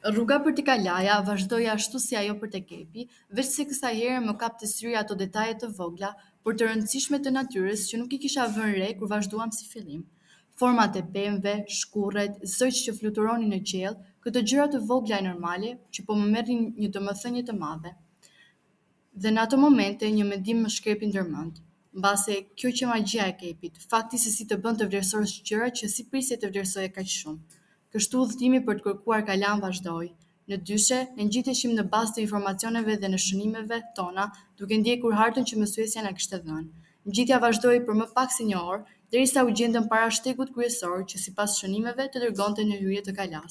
Rruga për t'i kalaja vazhdoi ashtu si ajo për të kepi, veç se kësaj here më kapte syri ato detaje të vogla, por të rëndësishme të natyrës që nuk i kisha vënë re kur vazhduam si fillim. Format e pemëve, shkurret, zogj që fluturonin në qiell, këto gjëra të vogla e normale që po më merrin një domethënie të madhe. Dhe në ato momente një mendim më shkrepi ndërmend. Mbase kjo që magjia e kepit, fakti se si të bën të vlerësosh gjërat që si prisje të vlerësoje kaq shumë. Kështu udhëtimi për të kërkuar kalam vazhdoi. Në dyshe, ne ngjiteshim në bazë të informacioneve dhe në shënimeve tona, duke ndjekur hartën që mësuesja na kishte dhënë. Ngjitja vazhdoi për më pak se një orë, derisa u gjendëm para shtegut kryesor që sipas shënimeve të dërgonte në hyrje të kalas.